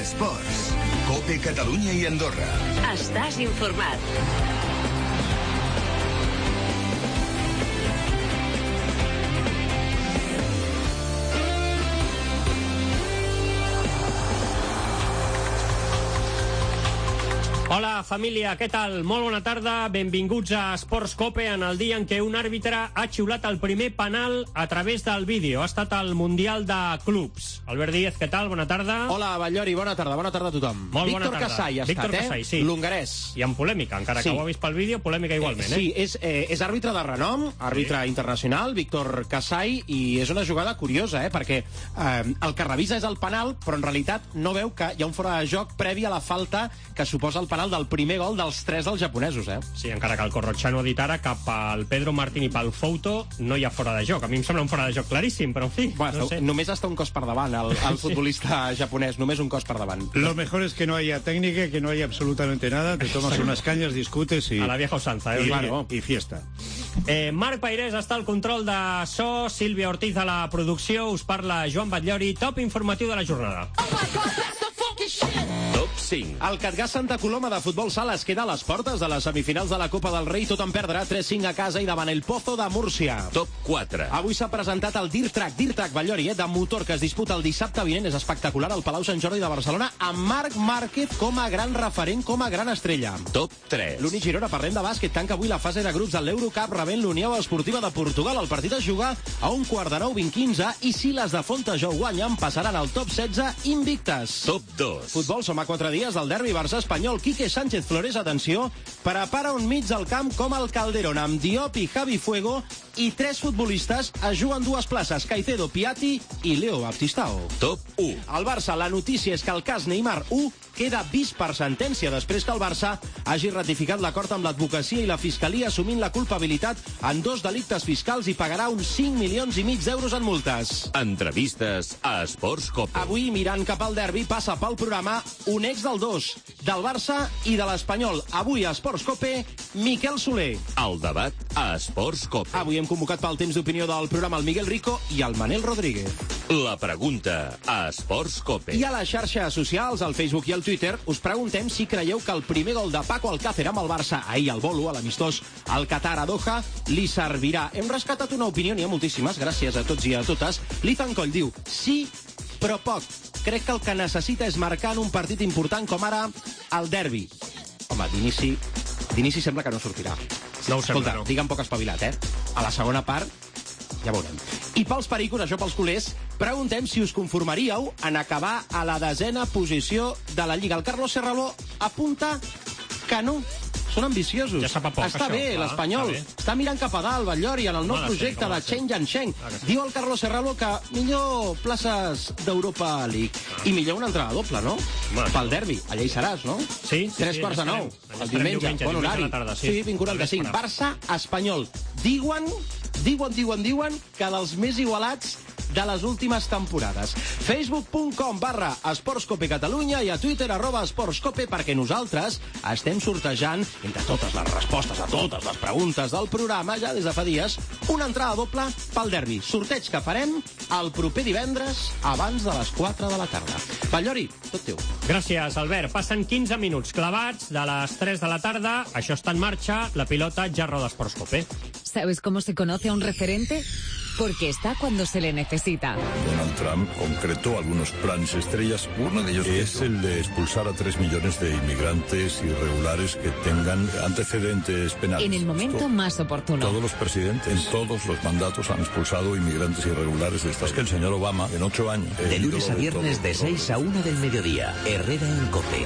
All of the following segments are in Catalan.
Esports. COPE Catalunya i Andorra. Estàs informat. Hola, família, què tal? Molt bona tarda, benvinguts a Esports COPE en el dia en què un àrbitre ha xiulat el primer penal a través del vídeo. Ha estat el Mundial de Clubs. Albert Díez, què tal? Bona tarda. Hola, Batllori, bona tarda a tothom. Molt bona Víctor tarda. Casai ha Víctor estat, Casai, sí. L'hongarès. I amb polèmica, encara que ho ha vist pel vídeo, polèmica igualment, Sí, és àrbitre de renom, àrbitre internacional, Víctor Casai, i és una jugada curiosa, perquè el que revisa és el penal, però en realitat no veu que hi ha un fora de joc previ a la falta que suposa el penal del primer gol dels 3 dels japonesos, Sí, encara que el Corrochano ha dit ara que pel Pedro Martín i pel Fouto no hi ha fora de joc. A mi em sembla un fora de joc claríssim, però en fi, bueno, no sé. Només està un cos per davant, el futbolista japonès, només un cos per davant. Lo mejor es que no haya técnica, que no haya absolutamente nada, te tomas unas cañas, discutes y... A la vieja usanza, y fiesta. Marc Pairés està al control de so, Sílvia Ortiz a la producció, us parla Joan Batllori, top informatiu de la jornada. Top 5. El Catgàs Santa Coloma de futbol sala es queda a les portes de les semifinals de la Copa del Rei, tot en perdre 3-5 a casa i davant el Pozo de Múrcia. Top 4. Avui s'ha presentat el Dirt Track Batllori, de motor, que es disputa el dissabte vinent. És espectacular al Palau Sant Jordi de Barcelona, amb Marc Márquez com a gran referent, com a gran estrella. Top 3. L'Uni Girona, parlem de bàsquet, tanca avui la fase de grups de l'Eurocup rebent l'Unió Esportiva de Portugal. El partit es juga a 1:45 i si les de Fontejau guanyen, passaran al top 16 invictes. Top 2. Futbol, som a 4 dies del derbi Barça-Espanyol. Quique Sánchez Flores, atenció, prepara un mig del camp com el Calderón, amb Diop i Javi Fuego, i 3 futbolistes es juguen 2 places, Caicedo, Piatti i Leo Baptistao. Top 1. Al Barça, la notícia és que el cas Neymar 1 queda vist per sentència després que el Barça hagi ratificat l'acord amb l'advocacia i la fiscalia, assumint la culpabilitat en 2 delictes fiscals i pagarà uns 5,5 milions d'euros en multes. Entrevistes a Esports COPE. Avui, mirant cap al derbi, passa pel programa un ex del 2, del Barça i de l'Espanyol. Avui a Esports COPE, Miquel Soler. El debat a Esports COPE. Avui hem convocat pel temps d'opinió del programa el Miguel Rico i el Manel Rodríguez. La pregunta a Esports COPE. I a les xarxes socials, al Facebook i al Twitter, us preguntem si creieu que el primer gol de Paco Alcácer amb el Barça ahir al Bolo, a l'amistós al Qatar a Doha, li servirà. Hem rescatat una opinió, n'hi ha moltíssimes, gràcies a tots i a totes. L'Ethan Coll diu, sí, però poc. Crec que el que necessita és marcar en un partit important com ara el derbi. Home, d'inici sembla que no sortirà. No ho sembla, Escolta, no. digue'm poc espavilat, A la segona part, ja veurem. I pels pericos, això pels culers, preguntem si us conformaríeu en acabar a la 10ª posició de la Lliga. El Carlos Serraló apunta que no. Són ambiciosos. Ja sap a poc, està això, bé, clar, l'Espanyol. Està mirant cap a dalt, Batllori, en el nou projecte de Cheng Yansheng. Diu el Carlos Serralo que millor places d'Europa League. I millor una entrada doble, no? Pel derbi. Allà hi seràs, no? Sí. 9:45. El diumenge. Bon horari. Sí, 20:45. Barça, Espanyol. Diuen que dels més igualats de les últimes temporades. Facebook.com/EsportsCope Catalunya i a Twitter @EsportsCope, perquè nosaltres estem sortejant, entre totes les respostes a totes les preguntes del programa, ja des de fa dies, una entrada doble pel derbi. Sorteig que farem el proper divendres abans de les 4 de la tarda. Batllori, tot teu. Gràcies, Albert. Passen 15 minuts clavats de les 3 de la tarda. Això està en marxa. La pilota ja roda Esports COPE. ¿Sabes cómo se conoce a un referente? Porque está cuando se le necesita. Donald Trump concretó algunos planes estrellas. Uno de ellos es el de expulsar a 3 millones de inmigrantes irregulares que tengan antecedentes penales. En el momento más oportuno. Todos los presidentes, en todos los mandatos, han expulsado inmigrantes irregulares de esta. Es que el señor Obama, en 8 años... De lunes a viernes de 6 a 1 del mediodía. Herrera en COPE.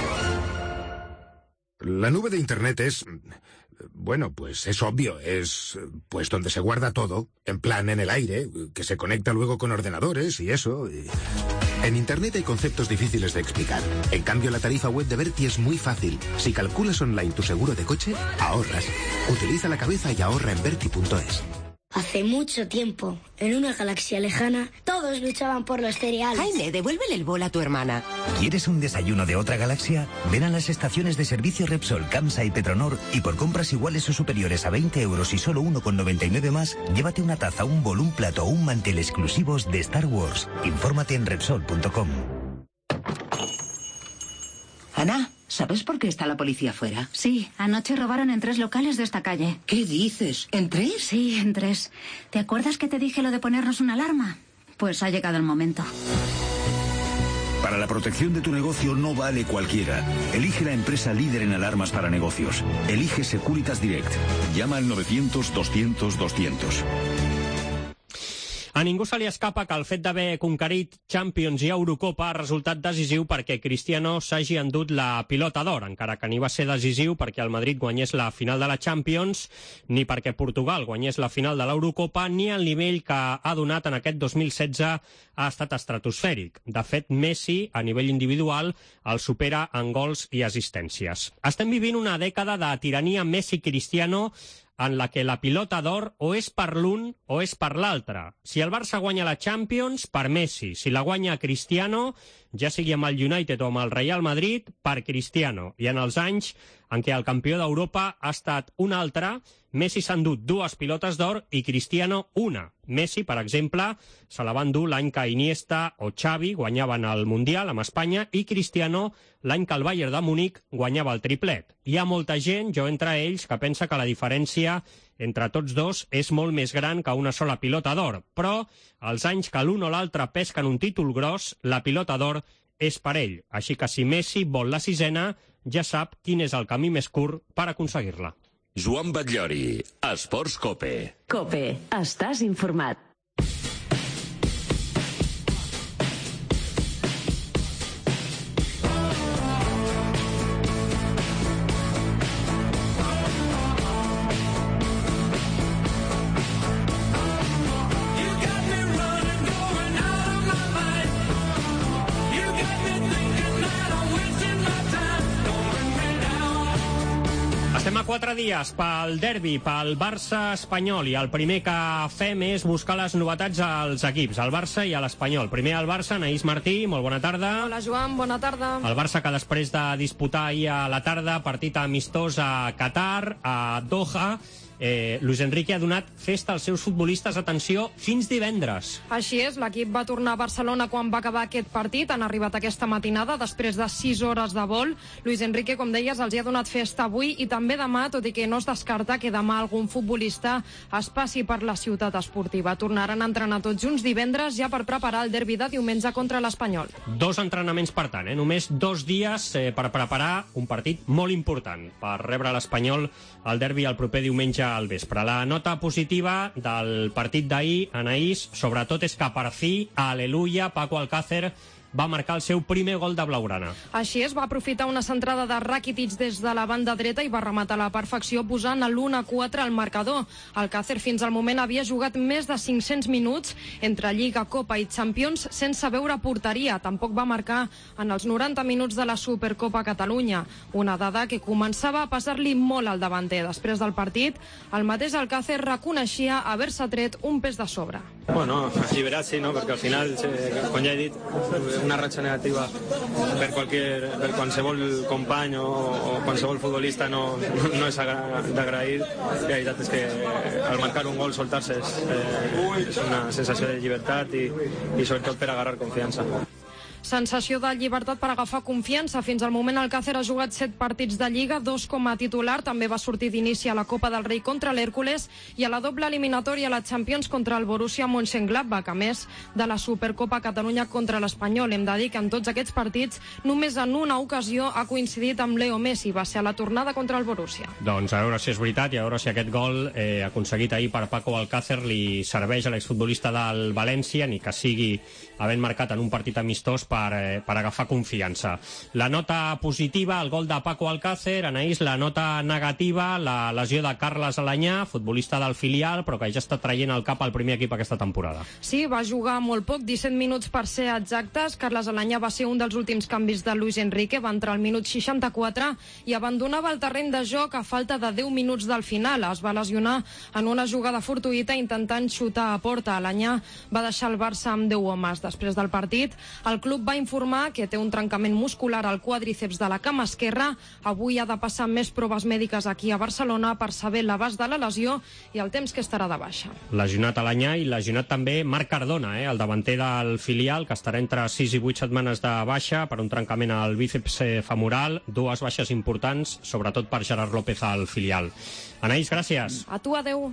La nube de Internet es... Bueno, pues es obvio, es pues donde se guarda todo, en plan en el aire, que se conecta luego con ordenadores y eso. En Internet hay conceptos difíciles de explicar. En cambio, la tarifa web de Berti es muy fácil. Si calculas online tu seguro de coche, ahorras. Utiliza la cabeza y ahorra en Berti.es. Hace mucho tiempo, en una galaxia lejana, todos luchaban por los cereales. Jaime, devuélvele el bol a tu hermana. ¿Quieres un desayuno de otra galaxia? Ven a las estaciones de servicio Repsol, Camsa y Petronor y por compras iguales o superiores a 20 euros y solo 1,99 más, llévate una taza, un bol, un plato o un mantel exclusivos de Star Wars. Infórmate en Repsol.com. Ana, ¿sabes por qué está la policía afuera? Sí, anoche robaron en 3 locales de esta calle. ¿Qué dices? ¿En 3? Sí, en 3. ¿Te acuerdas que te dije lo de ponernos una alarma? Pues ha llegado el momento. Para la protección de tu negocio no vale cualquiera. Elige la empresa líder en alarmas para negocios. Elige Securitas Direct. Llama al 900-200-200. A ningú se li escapa que el fet d'haver conquerit Champions i Eurocopa ha resultat decisiu perquè Cristiano s'hagi endut la pilota d'or, encara que ni va ser decisiu perquè el Madrid guanyés la final de la Champions, ni perquè Portugal guanyés la final de l'Eurocopa, ni el nivell que ha donat en aquest 2016 ha estat estratosfèric. De fet, Messi, a nivell individual, el supera en gols i assistències. Estem vivint una dècada de tirania Messi-Cristiano en la que la pilota d'or o és per l'un o és per l'altre. Si el Barça guanya la Champions, per Messi. Si la guanya Cristiano, ja sigui amb el United o amb el Real Madrid, per Cristiano. I en els anys en què el campió d'Europa ha estat un altre, Messi s'ha endut 2 pilotes d'or i Cristiano una. Messi, per exemple, se la va endur l'any que Iniesta o Xavi guanyaven el Mundial amb Espanya i Cristiano l'any que el Bayern de Múnich guanyava el triplet. Hi ha molta gent, jo entre ells, que pensa que la diferència entre tots dos és molt més gran que una sola pilota d'or, però els anys que l'un o l'altre pesquen un títol gros, la pilota d'or és per ell. Així que si Messi vol la 6ª, ja sap quin és el camí més curt per aconseguir-la. Joan Batllori, Esports Cope. Cope, estàs informat. Estem a 4 dies pel derbi, pel Barça espanyol, i el primer que fem és buscar les novetats als equips, al Barça i a l'Espanyol. Primer al Barça, Anaïs Martí, molt bona tarda. Hola Joan, bona tarda. El Barça que després de disputar ahir a la tarda partit amistós a Qatar, a Doha, Luis Enrique ha donat festa als seus futbolistes, atenció, fins divendres. Així és, l'equip va tornar a Barcelona quan va acabar aquest partit, han arribat aquesta matinada després de 6 hores de vol. Luis Enrique, com deies, els hi ha donat festa avui i també demà, tot i que no es descarta que demà algun futbolista es passi per la ciutat esportiva. Tornaran a entrenar tots junts divendres ja per preparar el derbi de diumenge contra l'Espanyol. 2 entrenaments per tant, només 2 dies per preparar un partit molt important per rebre l'Espanyol al derbi el proper diumenge al vespre. La nota positiva del partit d'ahir, Anaïs, sobretot és que per fi, aleluia, Paco Alcácer va marcar el seu primer gol de blaugrana. Així és, va aprofitar una centrada de Rakitic des de la banda dreta i va rematar a la perfecció posant l'1-4 al marcador. Alcácer fins al moment havia jugat més de 500 minuts entre Lliga, Copa i Champions sense veure porteria. Tampoc va marcar en els 90 minuts de la Supercopa Catalunya, una dada que començava a pesar-li molt al davanter. Després del partit, el mateix Alcácer reconeixia haver-se tret un pes de sobre. Bueno, alliberat sí, no? Perquè al final, com ja he dit, una ratxa negativa per qualsevol company o qualsevol futbolista no és d'agrair. La veritat és que al marcar un gol soltar-se és una sensació de llibertat i sobretot per agarrar confiança. Sensació de llibertat per agafar confiança. Fins al moment Alcácer ha jugat 7 partits de Lliga, 2 com a titular. També va sortir d'inici a la Copa del Rei contra l'Hèrcules i a la doble eliminatòria a la Champions contra el Borussia Mönchengladbach, a més de la Supercopa Catalunya contra l'Espanyol. Hem de dir que en tots aquests partits només en una ocasió ha coincidit amb Leo Messi. Va ser a la tornada contra el Borussia. Doncs a veure si és veritat i a veure si aquest gol aconseguit ahir per Paco Alcácer li serveix a l'exfutbolista del València, ni que sigui havent marcat en un partit amistós per agafar confiança. La nota positiva, el gol de Paco Alcácer. Anaïs, la nota negativa, la lesió de Carles Alanyà, futbolista del filial, però que ja està traient el cap al primer equip aquesta temporada. Sí, va jugar molt poc, 17 minuts per ser exactes. Carles Alanyà va ser un dels últims canvis de Luis Enrique, va entrar al minut 64 i abandonava el terreny de joc a falta de 10 minuts del final. Es va lesionar en una jugada fortuïta intentant xutar a porta. Alanyà va deixar el Barça amb 10 homes. Després del partit, el club club va informar que té un trencament muscular al quàdriceps de la cama esquerra. Avui ha de passar més proves mèdiques aquí a Barcelona per saber l'abast de la lesió i el temps que estarà de baixa. Lesionat a l'Anyà i lesionat també Marc Cardona, el davanter del filial, que estarà entre 6 i 8 setmanes de baixa per un trencament al bíceps femoral. Dues baixes importants, sobretot per Gerard López al filial. Anaïs, gràcies. A tu, adeu.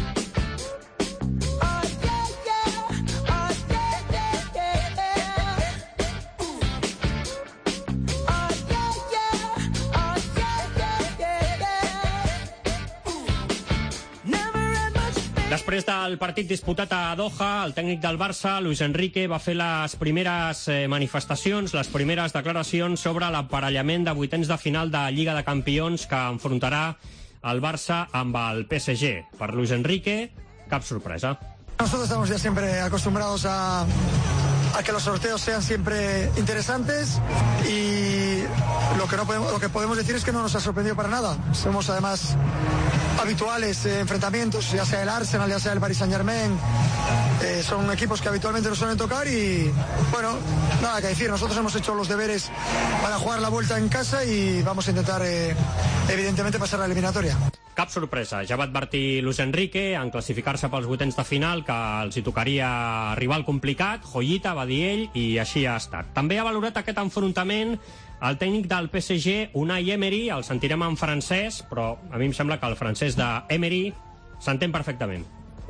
Després del partit disputat a Doha, el tècnic del Barça, Luis Enrique, va fer les primeres manifestacions, les primeres declaracions sobre l'aparellament de vuitens de final de Lliga de Campions que enfrontarà el Barça amb el PSG. Per Luis Enrique, cap sorpresa. Nosotros estamos ya siempre acostumbrados a que los sorteos sean siempre interesantes y lo que podemos decir es que no nos ha sorprendido para nada. Somos además habituales enfrentamientos, ya sea el Arsenal, ya sea el Paris Saint-Germain. Son equipos que habitualmente nos suelen tocar y, bueno, nada que decir. Nosotros hemos hecho los deberes para jugar la vuelta en casa y vamos a intentar, evidentemente, pasar la eliminatoria. Cap sorpresa. Ja va advertir Luis Enrique en classificar-se pels vuitens de final que els hi tocaria rival complicat, joyita, va dir ell, i així ha estat. També ha valorat aquest enfrontament el tècnic del PSG, Unai Emery. El sentirem en francès, però a mi em sembla que el francès d'Emery s'entén perfectament.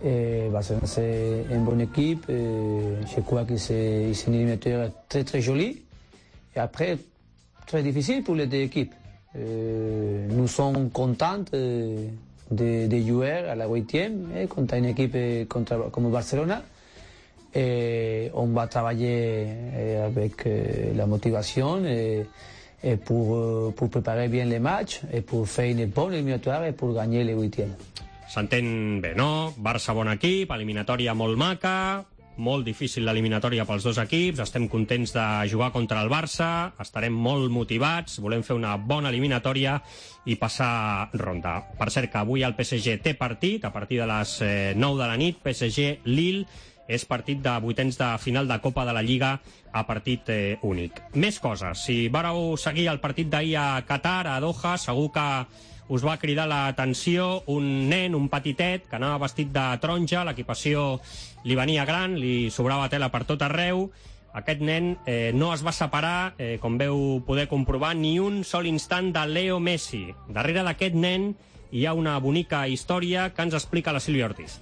C'est une bonne équipe. Je crois que c'est une éliminatoire très très jolie. Et après, très difficile pour les deux équipes. Nous sommes contents de jouer à la 8e contre une équipe comme Barcelona. On va travailler avec la motivation pour préparer bien les matchs et pour faire une bonne éliminatoire et pour gagner les 8e. S'entén bé, no? Barça bon equip, eliminatòria molt maca, molt difícil l'eliminatòria pels dos equips, estem contents de jugar contra el Barça, estarem molt motivats, volem fer una bona eliminatòria i passar ronda. Per cert que avui el PSG té partit, a partir de les 9 de la nit, PSG-Lille, és partit de vuitens de final de Copa de la Lliga a partit únic. Més coses, si vareu seguir el partit d'ahir a Qatar, a Doha, segur que us va cridar l'atenció un nen, un petitet, que anava vestit de taronja, l'equipació li venia gran, li sobrava tela per tot arreu. Aquest nen no es va separar, com veu poder comprovar, ni un sol instant de Leo Messi. Darrere d'aquest nen hi ha una bonica història que ens explica la Sílvia Ortiz.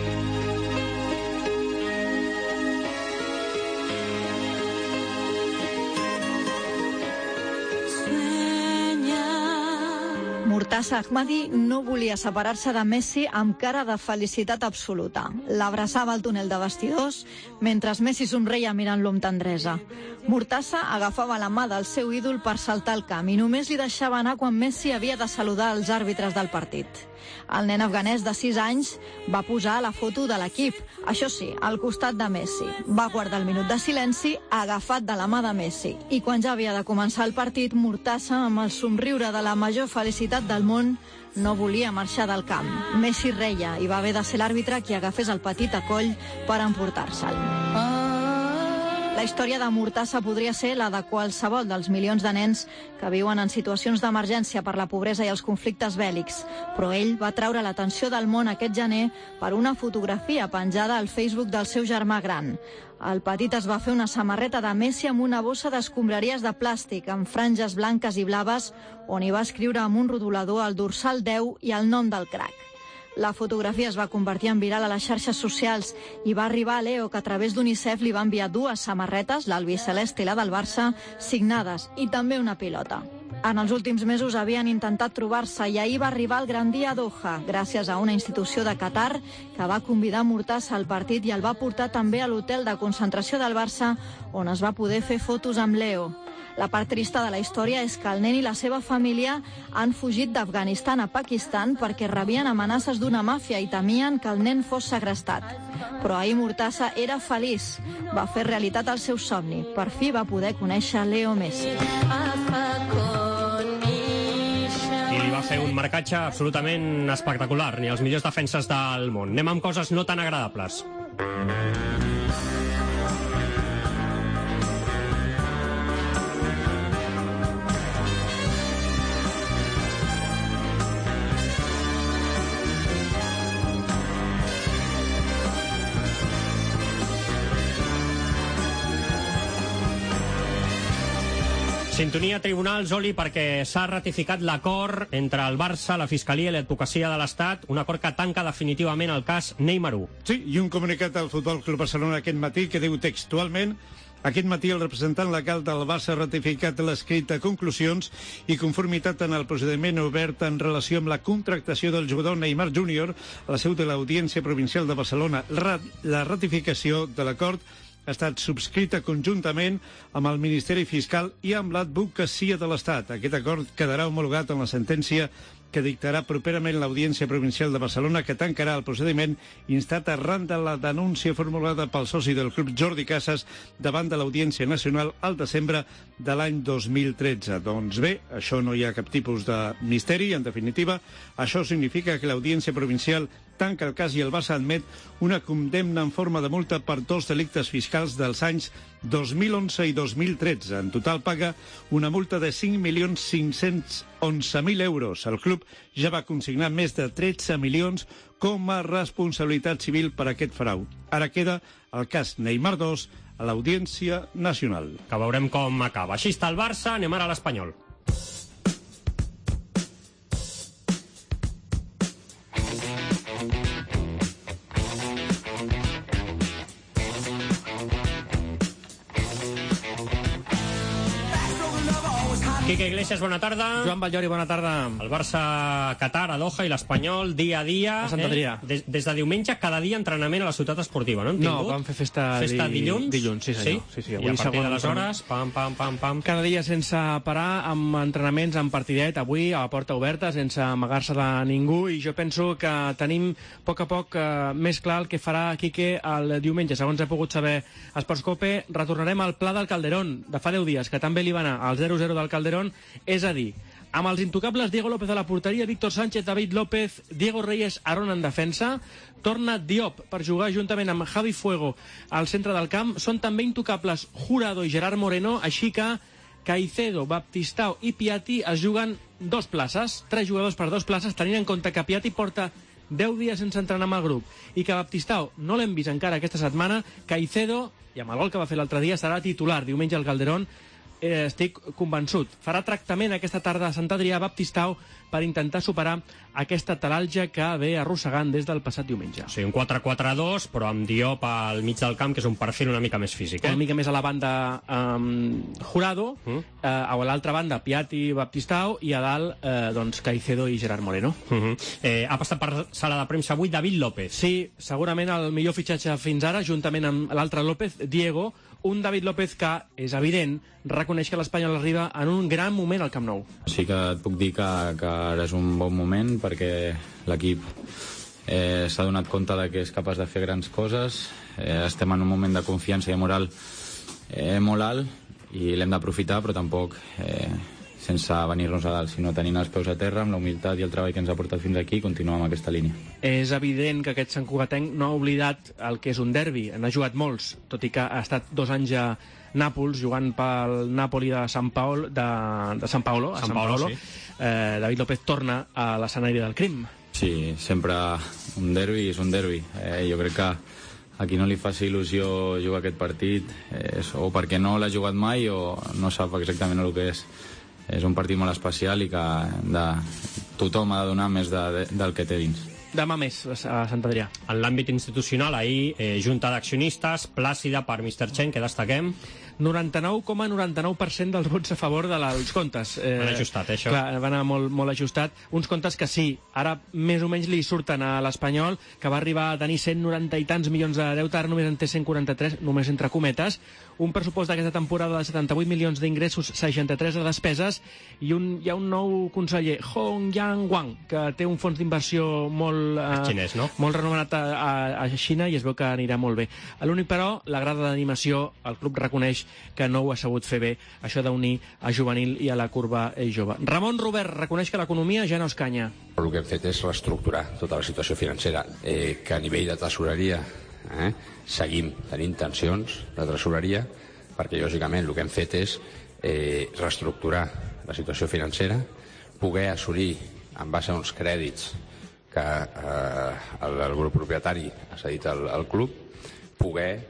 Murtaza Ahmadi no volia separar-se de Messi amb cara de felicitat absoluta. L'abraçava al túnel de vestidors mentre Messi somreia mirant-lo amb tendresa. Murtaza agafava la mà del seu ídol per saltar al camp i només li deixava anar quan Messi havia de saludar els àrbitres del partit. El nen afganès de 6 anys va posar la foto de l'equip, això sí, al costat de Messi. Va guardar el minut de silenci agafat de la mà de Messi. I quan ja havia de començar el partit, Murtaza, amb el somriure de la major felicitat del món, no volia marxar del camp. Messi reia i va haver de ser l'àrbitre qui agafés el petit a coll per emportar-se'l. La història de Murtaza podria ser la de qualsevol dels milions de nens que viuen en situacions d'emergència per la pobresa i els conflictes bèl·lics, però ell va treure l'atenció del món aquest gener per una fotografia penjada al Facebook del seu germà gran. El petit es va fer una samarreta de Messi amb una bossa d'escombraries de plàstic amb franges blanques i blaves on hi va escriure amb un rotulador el dorsal 10 i el nom del crac. La fotografia es va convertir en viral a les xarxes socials i va arribar a Leo, que a través d'UNICEF li va enviar 2 samarretes, l'albiceleste i la del Barça, signades, i també una pilota. En els últims mesos havien intentat trobar-se i ahir va arribar el gran dia a Doha, gràcies a una institució de Qatar que va convidar Murtaza al partit i el va portar també a l'hotel de concentració del Barça, on es va poder fer fotos amb Leo. La part trista de la història és que el nen i la seva família han fugit d'Afganistan a Pakistan perquè rebien amenaces d'una màfia i temien que el nen fos segrestat. Però ahir Murtaza era feliç. Va fer realitat el seu somni. Per fi va poder conèixer Leo Messi. I li va fer un marcatge absolutament espectacular, ni els millors defenses del món. Anem amb coses no tan agradables. Sintonia Tribunals, Oli, perquè s'ha ratificat l'acord entre el Barça, la Fiscalia i l'Advocacia de l'Estat, un acord que tanca definitivament el cas Neymar 1. Sí, i un comunicat al Futbol Club Barcelona aquest matí que diu textualment: aquest matí el representant legal del Barça ha ratificat l'escrit de conclusions i conformitat en el procediment obert en relació amb la contractació del jugador Neymar Júnior a la seu de l'Audiència Provincial de Barcelona. La ratificació de l'acord ha estat subscrita conjuntament amb el Ministeri Fiscal i amb l'Advocacia de l'Estat. Aquest acord quedarà homologat en la sentència que dictarà properament l'Audiència Provincial de Barcelona, que tancarà el procediment instat arran de la denúncia formulada pel soci del club Jordi Casas davant de l'Audiència Nacional al desembre de l'any 2013. Doncs bé, això no hi ha cap tipus de misteri. En definitiva, això significa que l'Audiència Provincial tanca el cas i el Barça admet una condemna en forma de multa per 2 delictes fiscals dels anys 2011 i 2013. En total paga una multa de 5.511.000 euros. El club ja va consignar més de 13 milions com a responsabilitat civil per aquest frau. Ara queda el cas Neymar 2 a l'Audiència Nacional. Que veurem com acaba. Així està el Barça, anem ara a l'Espanyol. Quique Iglesias, bona tarda. Joan Batllori, bona tarda. El Barça, Qatar, a Doha i l'Espanyol, dia a dia. A Sant Adrià. Des de diumenge, cada dia entrenament a la ciutat esportiva, no? No, vam fer festa dilluns? Dilluns, sí senyor. Sí? I a partir de les hores, pam. Cada dia sense parar, amb entrenaments, amb partidet, avui a la porta oberta, sense amagar-se de ningú, i jo penso que tenim a poc més clar el que farà Quique el diumenge. Segons he pogut saber a Esports Cope, retornarem al Pla del Calderón, de fa 10 dies, que també li va anar al 0-0 del Calderón, és a dir, amb els intocables Diego López a la porteria, Víctor Sánchez, David López, Diego Reyes, Aaron en defensa, torna Diop per jugar juntament amb Javi Fuego al centre del camp, són també intocables Jurado i Gerard Moreno, així que Caicedo, Baptistao i Piatti es juguen 2 places, 3 jugadors per 2 places, tenint en compte que Piatti porta 10 dies sense entrenar amb el grup i que Baptistao no l'hem vist encara aquesta setmana. Caicedo, i amb el gol que va fer l'altre dia, serà titular diumenge al Calderón. Estic convençut. Farà tractament aquesta tarda a Sant Adrià Baptistao per intentar superar aquesta talalgia que ve arrossegant des del passat diumenge. Sí, un 4-4-2, però amb Diop al mig del camp, que és un perfil una mica més físic. Una mica més a la banda Jurado, a l'altra banda Piatti, Baptistao, i a dalt doncs Caicedo i Gerard Moreno. Ha passat per sala de premsa avui David López. Sí, segurament el millor fitxatge fins ara, juntament amb l'altre López, Diego, un David López que, és evident, reconeix que l'Espanyol arriba en un gran moment al Camp Nou. Sí que et puc dir que ara és un bon moment perquè l'equip s'ha donat compte de que és capaç de fer grans coses. Estem en un moment de confiança i moral molt alt i l'hem d'aprofitar, però tampoc sense venir-nos a dalt, sinó tenint els peus a terra, amb la humilitat i el treball que ens ha portat fins aquí, continuar amb aquesta línia. És evident que aquest santcugatenc no ha oblidat el que és un derbi, n'ha jugat molts, tot i que ha estat 2 anys a Nàpols, jugant pel Nàpoli de Sant Paolo, sí. David López torna a l'escenari del crim. Sí, sempre un derbi és un derbi. Jo crec que a qui no li faci il·lusió jugar aquest partit o perquè no l'ha jugat mai o no sap exactament el que és. És un partit molt especial i que tothom ha de donar més del que té dins. Demà més a Sant Adrià. En l'àmbit institucional, ahir, junta d'accionistes, plàcida per Mr. Chen, que destaquem. 99,99% dels vots a favor dels comptes. Van ajustat, això. Clar, van anar molt ajustat. Uns comptes que sí, ara més o menys li surten a l'Espanyol, que va arribar a tenir 190 i tants milions de deute, ara només en té 143, només entre cometes. Un pressupost d'aquesta temporada de 78 milions d'ingressos, 63 de despeses, i hi ha un nou conseller, Hong Yang Wang, que té un fons d'inversió molt xinès, no? Molt renomenat a Xina, i es veu que anirà molt bé. L'únic, però, la grada d'animació, el club reconeix que no ho ha sabut fer bé, això d'unir a juvenil i a la curva jove. Ramon Robert reconeix que l'economia ja no es canya. El que hem fet és reestructurar tota la situació financera, que a nivell de tresoreria seguim tenint tensions de tresoreria, perquè lògicament el que hem fet és reestructurar la situació financera, poder assolir en base a uns crèdits que el grup propietari ha cedit al club, poder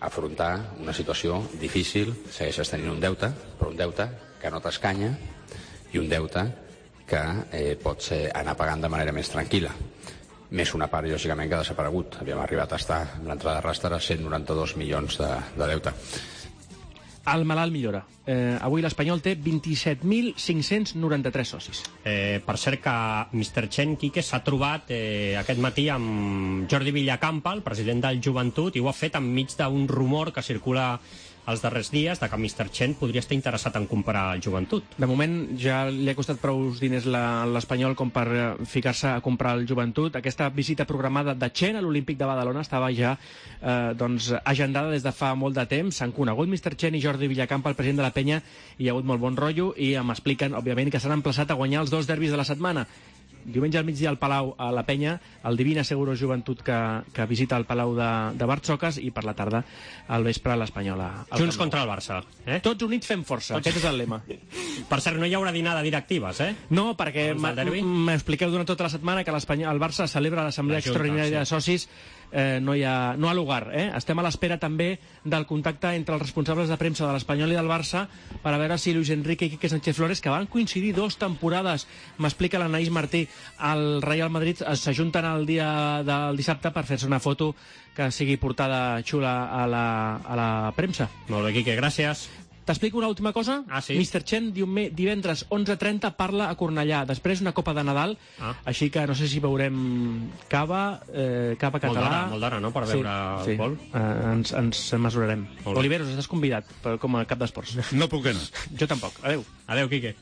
afrontar una situació difícil. Segueixes tenint un deute, però un deute que no t'escanya i un deute que pots anar pagant de manera més tranquil·la. Més una part, lògicament, que ha desaparegut. Havíem arribat a estar, amb l'entrada de rastre, a 192 milions de deute. El malalt millora. Avui l'Espanyol té 27.593 socis. Per cert que Mr. Chen, Quique, s'ha trobat aquest matí amb Jordi Villacampa, el president del Joventut, i ho ha fet enmig d'un rumor que circula els darrers dies de que Mr. Chen podria estar interessat en comprar el Joventut. De moment ja li ha costat prou diners l'Espanyol com per ficar-se a comprar el Joventut. Aquesta visita programada de Chen a l'Olímpic de Badalona estava ja agendada des de fa molt de temps. S'han conegut Mr. Chen i Jordi Villacampa, el president de la penya, i hi ha hagut molt bon rotllo i m'expliquen, òbviament, que s'han emplaçat a guanyar els 2 derbis de la setmana. Diumenge al migdia al Palau a la penya, el Divina Seguros Joventut que visita el Palau de Bartzoques, i per la tarda al vespre l'Espanyola. Junts contra el Barça. Tots units fem força, aquest és el lema. Per cert, no hi haurà dinar de directives, No, perquè m'expliqueu durant tota la setmana que el Barça celebra l'assemblea extraordinària de socis, no ha lugar. Estem a l'espera també del contacte entre els responsables de premsa de l'Espanyol i del Barça per a veure si Luis Enrique i Quique Sánchez Flores, que van coincidir 2 temporades, m'explica l'Anaïs Martí, al Real Madrid, s'ajunten el dia del dissabte per fer-se una foto que sigui portada xula a la premsa. Molt bé, Quique, gràcies. T'explico una última cosa? Sí? Mr. Chen divendres 11:30 parla a Cornellà, després una copa de Nadal, així que no sé si veurem cava català... Molt d'hora, no?, per veure el gol. Ens mesurarem. Oliveros, estàs convidat com a cap d'esports. No puc anar. Jo tampoc. Adéu. Adéu, Quique.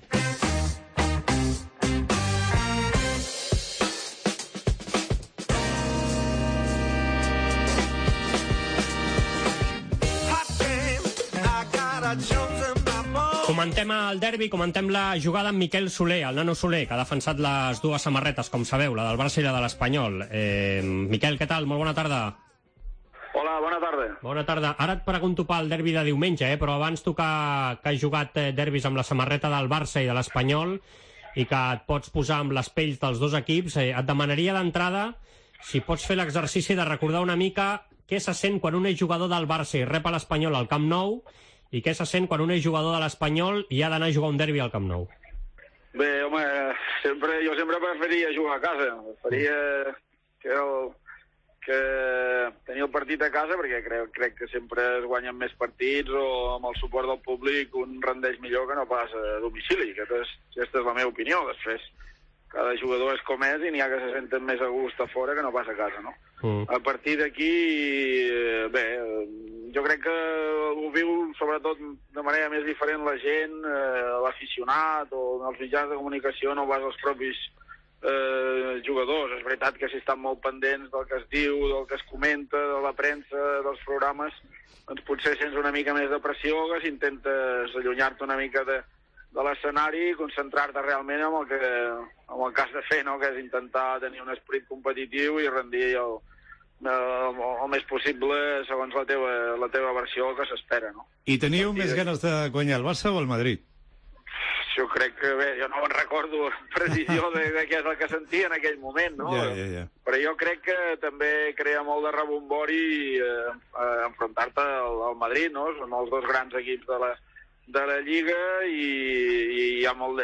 Comentem el derbi, comentem la jugada amb Miquel Soler, el nano Soler, que ha defensat les 2 samarretes, com sabeu, la del Barça i la de l'Espanyol. Miquel, què tal? Molt bona tarda. Hola, bona tarda. Bona tarda. Ara et pregunto pel derbi de diumenge, però abans tu que has jugat derbis amb la samarreta del Barça i de l'Espanyol i que et pots posar amb les pells dels 2 equips, et demanaria d'entrada si pots fer l'exercici de recordar una mica què se sent quan un és jugador del Barça i rep a l'Espanyol al Camp Nou i què se sent quan un és jugador de l'Espanyol i ha d'anar a jugar un derbi al Camp Nou. Bé, home, jo sempre preferia jugar a casa. Preferia que tenir el partit a casa, perquè crec que sempre es guanyen més partits o amb el suport del públic un rendeix millor que no pas a domicili. Aquesta és la meva opinió. Després, cada jugador és com és i n'hi ha que se senten més a gust a fora que no pas a casa, no? A partir d'aquí, bé, jo crec que ho viu sobretot de manera més diferent la gent, l'aficionat o els mitjans de comunicació, no pas els propis jugadors. És veritat que si estan molt pendents del que es diu, del que es comenta, de la premsa, dels programes, doncs potser sents una mica més de pressió que si intentes allunyar-te una mica de l'escenari i concentrar-te realment en el que has de fer, no? Que és intentar tenir un esperit competitiu i rendir el més possible segons la teva versió que s'espera, no? I teníeu més ganes de guanyar el Barça o el Madrid? Jo crec que, bé, jo no me'n recordo amb precisió de què és el que sentia en aquell moment, no? Ja. Però jo crec que també crea molt de rebombori enfrontar-te al Madrid, no? Són els 2 grans equips de la Lliga i hi ha molt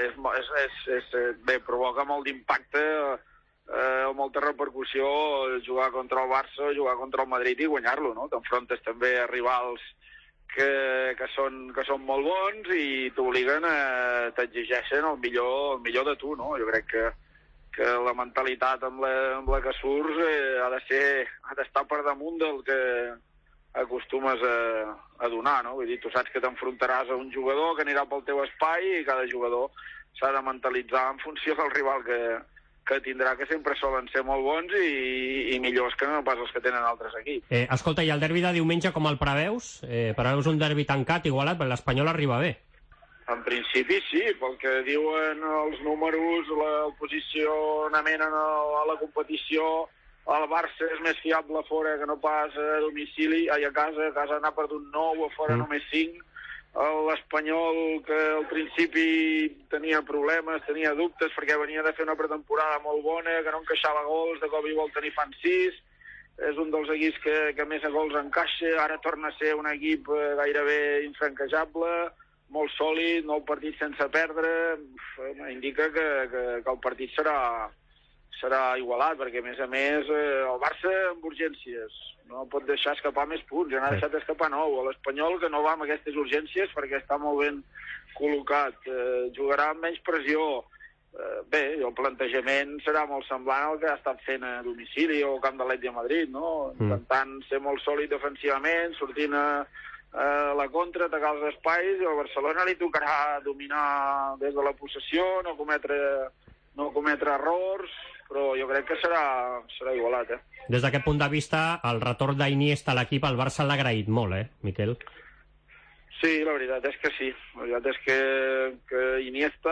bé, provoca molt d'impacte o molta repercussió jugar contra el Barça, jugar contra el Madrid i guanyar-lo, no? T'enfrontes també a rivals que són molt bons i t'obliguen, t'exigeixen el millor de tu, no? Jo crec que la mentalitat amb la que surts ha d'estar per damunt del que acostumes a donar, no? Vull dir, tu saps que t'enfrontaràs a un jugador que anirà pel teu espai i cada jugador s'ha de mentalitzar en funció del rival que tindrà, que sempre solen ser molt bons i millors que no pas els que tenen altres equips. Escolta, i el derbi de diumenge com el preveus? Preveus un derbi tancat, igualat, perquè l'Espanyol arriba bé. En principi sí, pel que diuen els números, el posicionament a la competició, el Barça és més fiable a fora que no pas a domicili, a casa anar perdut 9, a fora només 5. L'Espanyol, que al principi tenia problemes, tenia dubtes perquè venia de fer una pretemporada molt bona, que no encaixava gols, de cop i volta n'hi fan 6, és un dels equips que més gols encaixa, ara torna a ser un equip gairebé infranquejable, molt sòlid, 9 partits sense perdre, indica que el partit serà igualat, perquè a més el Barça amb urgències no pot deixar escapar més punts, ja n'ha deixat escapar 9, l'Espanyol que no va amb aquestes urgències perquè està molt ben col·locat, jugarà amb menys pressió. Bé, el plantejament serà molt semblant al que ha estat fent a domicili o al camp de l'Atlètic de Madrid, no? Intentant ser molt sòlid defensivament, sortint a la contra, atacar els espais, i al Barcelona li tocarà dominar des de la possessió, no cometre errors, però jo crec que serà igualat, Des d'aquest punt de vista, el retorn d'Iniesta a l'equip, el Barça l'ha agraït molt, Miquel? Sí, la veritat és que sí. La veritat és que Iniesta,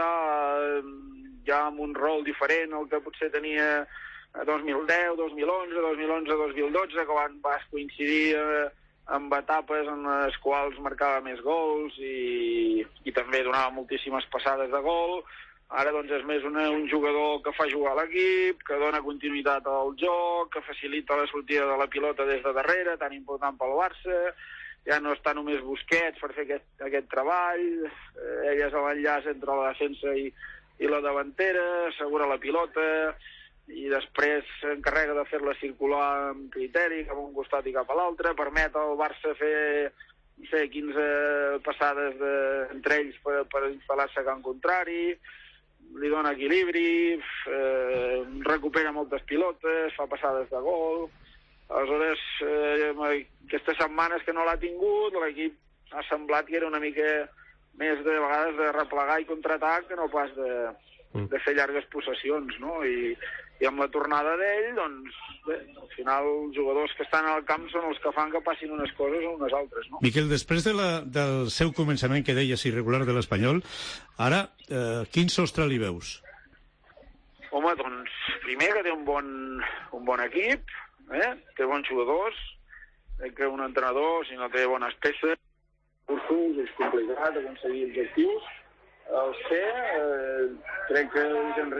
ja amb un rol diferent al que potser tenia 2010, 2011, 2012, que vas coincidir amb etapes en les quals marcava més gols i també donava moltíssimes passades de gol. Ara doncs és més un jugador que fa jugar l'equip, que dona continuïtat al joc, que facilita la sortida de la pilota des de darrere, tan important pel Barça. Ja no està només Busquets per fer aquest treball, ell és l'enllaç entre la defensa i la davantera, assegura la pilota i després s'encarrega de fer-la circular amb criteri cap a un costat i cap a l'altre, permet al Barça fer 15 passades entre ells per instal·lar-se a camp contrari, li dona equilibri, recupera moltes pilotes, fa passades de gol. Aleshores, aquestes setmanes que no l'ha tingut, l'equip ha semblat que era una mica més de vegades de replegar i contraatac que no pas de fer llargues possessions, no? I amb la tornada d'ell, doncs, bé, al final els jugadors que estan al camp són els que fan que passin unes coses o unes altres, no? Miquel, després del seu començament, que deies irregular de l'Espanyol, ara, quin sostre li veus? Home, doncs, primer que té un bon equip, té bons jugadors, que un entrenador, si no té bones peces, cursos, és complicat aconseguir objectius. El C, crec que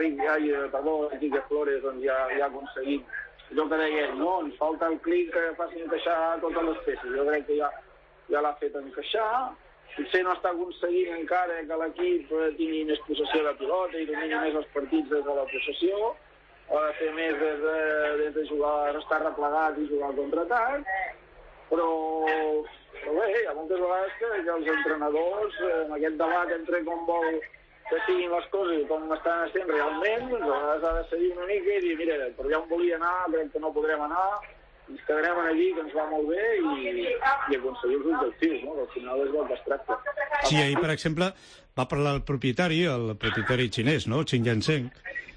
Quique Flores doncs ja ha aconseguit allò que deia ell, no? Ens falta el clic que faci encaixar totes les peces. Jo crec que ja l'ha fet encaixar. Potser no està aconseguint encara que l'equip tingui més possessió de pilota i domini més els partits des de la possessió. Ha de fer més des de jugar, estar replegat i jugar al contraatac, però bé, hi ha moltes vegades que els entrenadors, en aquest debat entre com vol que siguin les coses i com estan sent realment, doncs a vegades ha de cedir una mica i dir, mira, per allà on volia anar, crec que no podrem anar, ens quedarem aquí, que ens va molt bé, i aconseguir els objectius, no? Al final és del que es tracta. Sí, ahir, per exemple, va parlar el propietari xinès, no? Xin Yanzeng,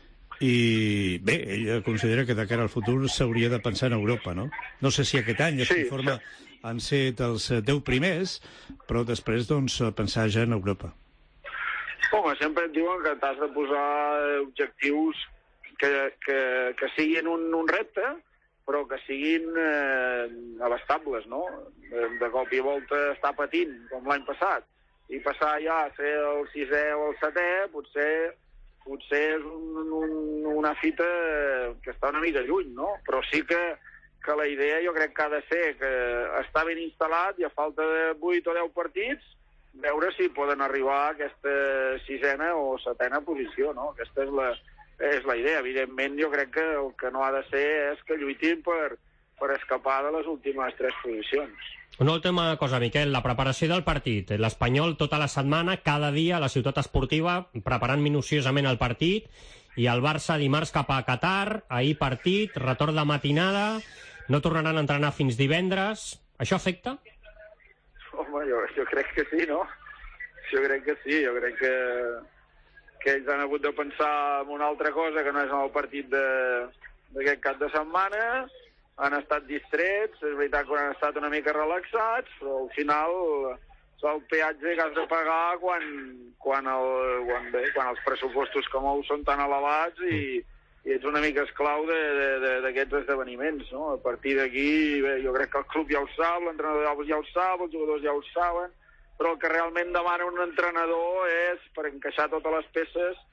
i bé, ell considera que de cara al futur s'hauria de pensar en Europa, no? No sé si aquest any es conforma en ser dels 10 primers, però després, doncs, pensar ja en Europa. Home, sempre et diuen que t'has de posar objectius que siguin un repte, però que siguin abastables, no? De cop i volta estar patint, com l'any passat, i passar ja a ser el 6è o el 7è, potser és una fita que està una mica lluny, no? Però sí que la idea jo crec que ha de ser que està ben instal·lat i a falta de 8 o 10 partits veure si poden arribar a aquesta 6a o 7a posició, no? Aquesta és la idea. Evidentment, jo crec que el que no ha de ser és que lluitin per escapar de les últimes 3 posicions. Una última cosa, Miquel, la preparació del partit. L'Espanyol tota la setmana, cada dia a la ciutat esportiva, preparant minuciosament el partit, i el Barça dimarts cap a Qatar, ahir partit, retorn de matinada, no tornaran a entrenar fins divendres. Això afecta? Home, jo crec que sí, no? Jo crec que sí, jo crec que ells han hagut de pensar en una altra cosa que no és en el partit d'aquest cap de setmana. Han estat distrets, és veritat que han estat una mica relaxats, però al final és el peatge que has de pagar quan els pressupostos com ho són tan elevats i ets una mica esclau d'aquests esdeveniments, no? A partir d'aquí, bé, jo crec que el club ja ho sap, l'entrenador ja ho sap, els jugadors ja ho saben, però el que realment demana un entrenador és per encaixar totes les peces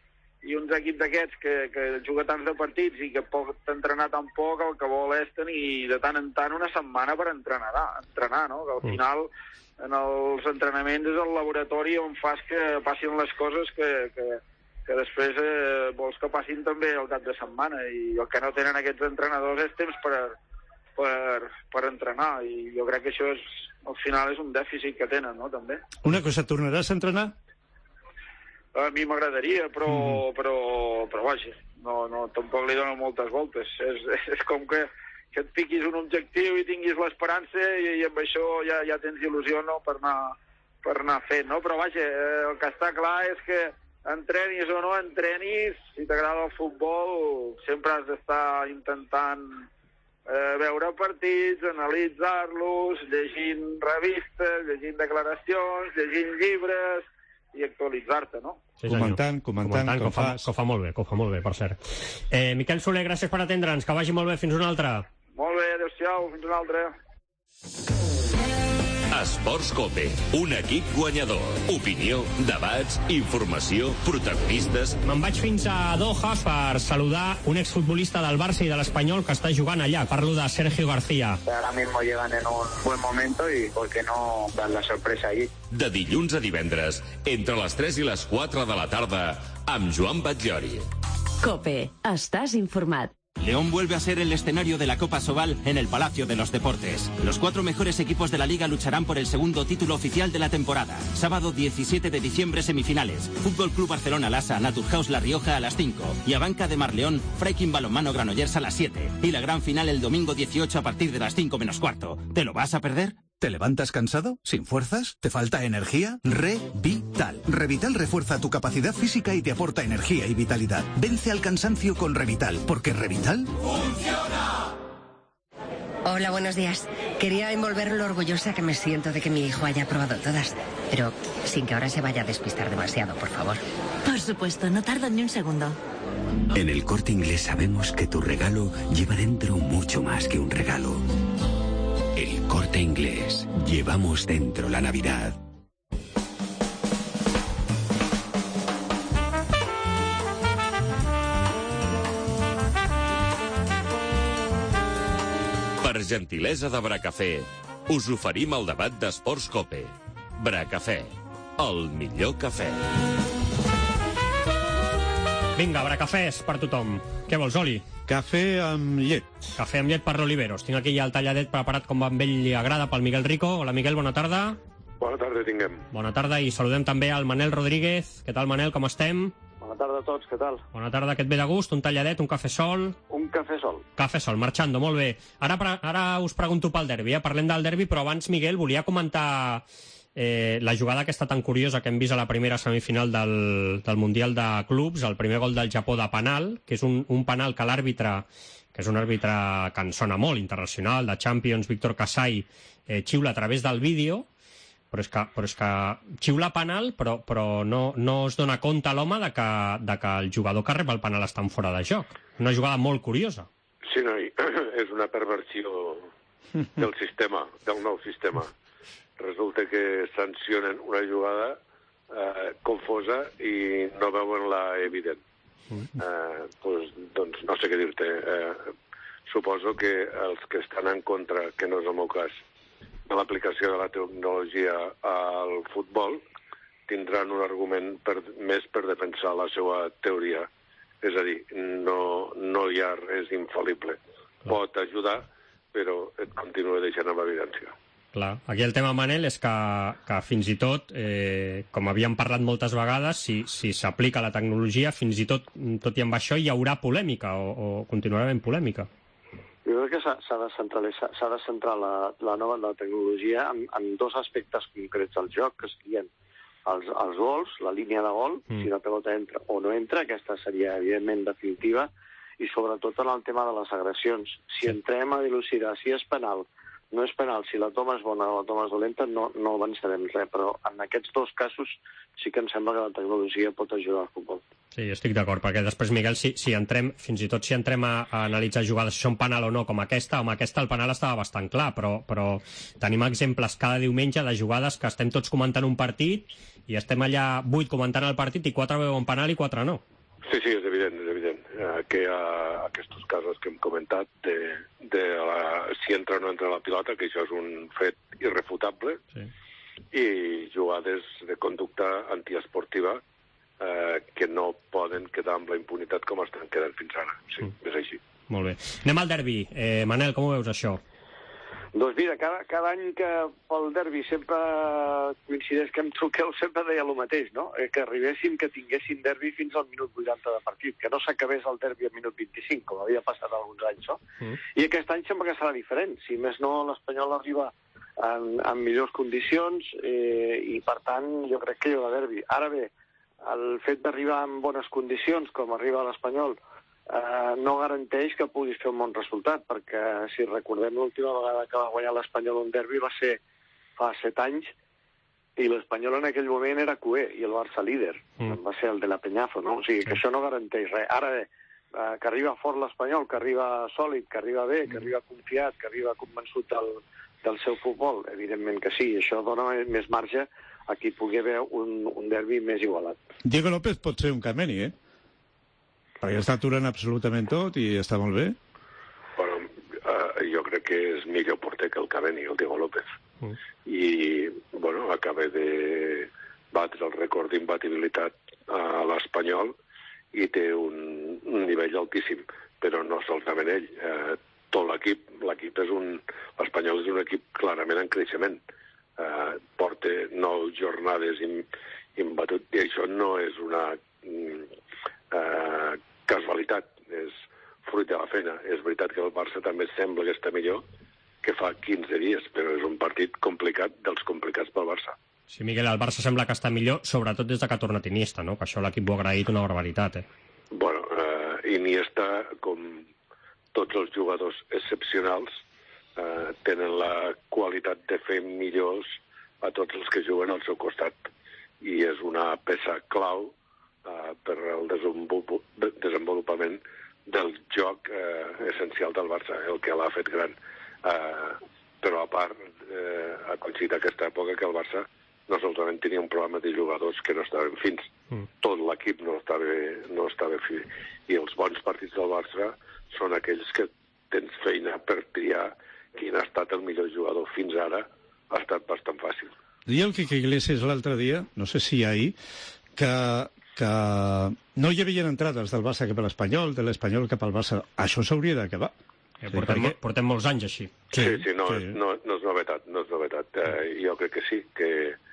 i uns equips d'aquests que juga tants de partits i que pot entrenar tan poc, el que vol és tenir de tant en tant una setmana per entrenar, no? Que al final en els entrenaments és el laboratori on fas que passin les coses que després vols que passin també al cap de setmana, i el que no tenen aquests entrenadors és temps per entrenar, i jo crec que això al final és un dèficit que tenen, no, també. Una cosa, tornaràs a entrenar? A mi m'agradaria, però vaja, no, tampoc li dono moltes voltes. És com que et fiquis un objectiu i tinguis l'esperança i amb això ja tens il·lusió, no?, per anar fent, no? Però vaja, el que està clar és que entrenis o no entrenis, si t'agrada el futbol, sempre has d'estar intentant veure partits, analitzar-los, llegint revistes, llegint declaracions, llegint llibres i actualitzar-te, no? Sí, comentant, com fas. Que ho fa molt bé, per cert. Miquel Soler, gràcies per atendre'ns, que vagi molt bé, fins una altra. Molt bé, adéu-siau, fins una altra. Esports Cope, un equip guanyador. Opinió, debats, informació, protagonistes. Me'n vaig fins a Doha per saludar un exfutbolista del Barça i de l'Espanyol que està jugant allà. Parlo de Sergio García. Ahora mismo llegan en un buen momento y por qué no dar la sorpresa allí. De dilluns a divendres, entre les 3 i les 4 de la tarda, amb Joan Batllori. COPE, estàs informat. León vuelve a ser el escenario de la Copa Sobal en el Palacio de los Deportes. Los 4 mejores equipos de la Liga lucharán por el segundo título oficial de la temporada. Sábado 17 de diciembre, semifinales. Fútbol Club Barcelona Lassa, Naturhaus La Rioja a las 5. Y Abanca de Mar León, Freikin Balonmano Granollers a las 7. Y la gran final el domingo 18 a partir de las 5 menos cuarto. ¿Te lo vas a perder? ¿Te levantas cansado? ¿Sin fuerzas? ¿Te falta energía? Revital. Revital refuerza tu capacidad física y te aporta energía y vitalidad. Vence al cansancio con Revital, porque Revital ¡funciona! Hola, buenos días. Quería envolver lo orgullosa que me siento de que mi hijo haya probado todas, pero sin que ahora se vaya a despistar demasiado, por favor. Por supuesto, no tardo ni un segundo. En el Corte Inglés sabemos que tu regalo lleva dentro mucho más que un regalo. El Corte Inglés. Llevamos dentro la Navidad. Per gentilesa de Bracafé, us oferim el debat d'Esports Cope. Bracafé, el millor cafè. Vinga, bracafès per tothom. Què vols, Oli? Cafè amb llet. Cafè amb llet per l'Oliveros. Tinc aquí ja el talladet preparat com a ell li agrada pel Miguel Rico. Hola, Miguel, bona tarda. Bona tarda, tinguem. Bona tarda, i saludem també al Manel Rodríguez. Què tal, Manel, com estem? Bona tarda a tots, què tal? Bona tarda, que et ve de gust? Un talladet, un cafè sol? Un cafè sol. Cafè sol, marxando, molt bé. Ara us pregunto pel derbi, parlem del derbi, però abans, Miguel, volia comentar la jugada aquesta tan curiosa que hem vist a la primera semifinal del Mundial de Clubs, el primer gol del Japó de penal, que és un penal que l'àrbitre, que és un àrbitre que en sona molt, internacional, de Champions, Víctor Casai, xiula a través del vídeo, però és que xiula penal, però no es dona compte l'home de que el jugador que rep el penal està en fora de joc. Una jugada molt curiosa. Sí, noi, és una perversió del sistema, del nou sistema. Resulta que sancionen una jugada confosa i no veuen la evident. Doncs no sé què dir-te. Suposo que els que estan en contra, que no és el meu cas, de l'aplicació de la tecnologia al futbol, tindran un argument més per defensar la seva teoria. És a dir, no hi ha res infal·lible. Pot ajudar, però et continua deixant amb evidència. Clar, aquí el tema, Manel, és que fins i tot, com havíem parlat moltes vegades, si s'aplica la tecnologia, fins i tot i amb això, hi haurà polèmica o continuarà havent polèmica. Jo crec que s'ha de centrar la nova tecnologia en dos aspectes concrets del joc, que serien els gols, la línia de gol, si la pelota entra o no entra, aquesta seria evidentment definitiva, i sobretot en el tema de les agressions. Si entrem a dilucidar si és penal, no és penal, si la toma és bona o la toma és dolenta, no avançarem res, però en aquests dos casos sí que em sembla que la tecnologia pot ajudar al futbol. Sí, estic d'acord, perquè després, Miguel, si entrem, fins i tot si entrem a analitzar jugades si són penal o no, com aquesta, amb aquesta el penal estava bastant clar, però tenim exemples cada diumenge de jugades que estem tots comentant un partit i estem allà 8 comentant el partit i 4 veuen penal i 4 no. Sí, és evident que hi ha aquests casos que hem comentat si entra o no entra la pilota, que això és un fet irrefutable, i jugades de conducta antiesportiva que no poden quedar amb la impunitat com estan quedant fins ara. Sí, és així. Molt bé. Anem al derbi. Manel, com ho veus, això? Doncs mira, cada any que pel derbi sempre coincideix que em truqueu, sempre deia el mateix, no? Que arribéssim, que tinguéssim derbi fins al minut 80 de partit, que no s'acabés el derbi al minut 25, com havia passat alguns anys, no? I aquest any sembla que serà diferent. Si més no, l'Espanyol arriba en millors condicions i, per tant, jo crec que hi haurà derbi. Ara bé, el fet d'arribar en bones condicions, com arriba l'Espanyol, no garanteix que puguis fer un bon resultat, perquè si recordem l'última vegada que va guanyar l'Espanyol un derbi va ser fa 7 anys, i l'Espanyol en aquell moment era cué i el Barça líder, va ser el de la Peñazo, no? O sigui, que això no garanteix res. Ara bé, que arriba fort l'Espanyol, que arriba sòlid, que arriba bé, que arriba confiat, que arriba convençut del seu futbol, evidentment que sí, això dona més marge a qui pugui haver un derbi més igualat. Diego López pot ser un Kameni, perquè està aturant absolutament tot i està molt bé. Bueno, jo crec que és millor porter que el Kameni, el Diego López. I, bueno, acaba de batre el rècord d'imbatibilitat a l'Espanyol i té un nivell altíssim, però no solament ell. Tot l'equip l'Espanyol és un equip clarament en creixement. Porta 9 jornades imbatut, i això no és una casualitat, és fruit de la feina. És veritat que el Barça també sembla que està millor que fa 15 dies, però és un partit complicat dels complicats pel Barça. Sí, Miguel, el Barça sembla que està millor, sobretot des de que ha tornat Iniesta, no? Que això l'equip ho ha agraït una barbaritat, Bueno, Iniesta, com tots els jugadors excepcionals, tenen la qualitat de fer millors a tots els que juguen al seu costat, i és una peça clau per al desenvolupament del joc essencial del Barça, el que l'ha fet gran. Però a part, ha coincidit aquesta època que el Barça no solament tenia un problema de jugadors que no estaven fins, tot l'equip no estava fi, i els bons partits del Barça són aquells que tens feina per triar quin ha estat el millor jugador fins ara. Ha estat bastant fàcil. Deia el Quique Iglesias l'altre dia, no sé si ahir, que no hi havia entrades del Barça cap a l'Espanyol, de l'Espanyol cap al Barça. Això s'hauria d'acabar. Portem molts anys així. Sí, no és novetat. Jo crec que sí, que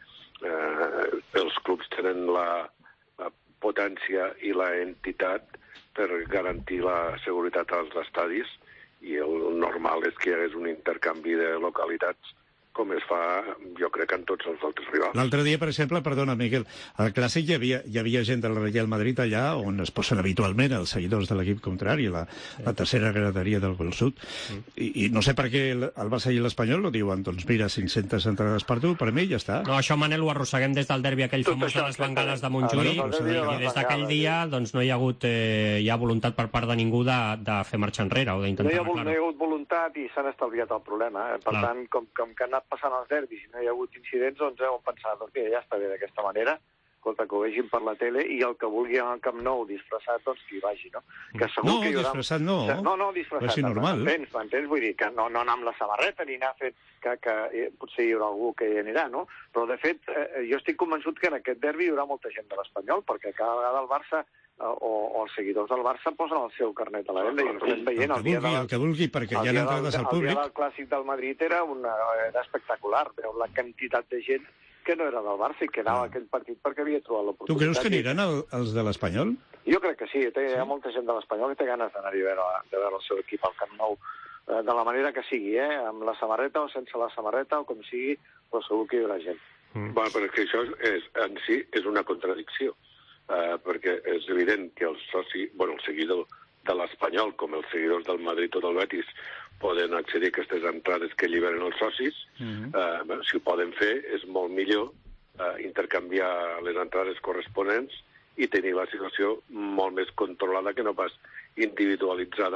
els clubs tenen la potència i la entitat per garantir la seguretat als estadis, i el normal és que hi hagués un intercanvi de localitats com es fa, jo crec, en tots els altres rivals. L'altre dia, per exemple, perdona, Miguel, al Clàssic hi havia gent del Real Madrid allà on es posen habitualment els seguidors de l'equip contrari, la tercera graderia del Gol Sud. I no sé per què el Barça i l'Espanyol no diuen, doncs mira, 500 entrades per tu, per mi ja està. No, això, Manel, ho arrosseguem des del derbi aquell famós de les bengales de Montjuïc, i des d'aquell dia doncs no hi ha hagut voluntat per part de ningú de fer marxa enrere o d'intentar arreglar-ho. No hi ha hagut voluntat i s'han estalviat el problema. Per tant, com que ha anat passant els derbis i no hi ha hagut incidents, doncs hem pensat, doncs ja està bé d'aquesta manera, escolta, que ho vegin per la tele, i el que vulgui al Camp Nou disfressat, doncs que hi vagi, no? Que segur que hi haurà... disfressat no. No, disfressat. És normal. M'entens? Vull dir, que no anar amb la samarreta ni anar fent que potser hi haurà algú que hi anirà, no? Però, de fet, jo estic convençut que en aquest derbi hi haurà molta gent de l'Espanyol, perquè cada vegada el Barça o els seguidors del Barça posen el seu carnet a la venda, i ho estem veient el que vulgui, perquè hi ha entrades al públic. El dia del Clàssic del Madrid era espectacular, veu la quantitat de gent que no era del Barça i que anava a aquell partit perquè havia trobat l'oportunitat. Tu creus que aniran els de l'Espanyol? Jo crec que sí, hi ha molta gent de l'Espanyol que té ganes d'anar-hi a veure el seu equip al Camp Nou, de la manera que sigui, amb la samarreta o sense la samarreta o com sigui, però segur que hi haurà gent. Però és que això en si és una contradicció, perquè és evident que el seguidor de l'Espanyol, com els seguidors del Madrid o del Betis, poden accedir a aquestes entrades que alliberen els socis. Si ho poden fer, és molt millor intercanviar les entrades corresponents i tenir la situació molt més controlada que no pas individualitzada,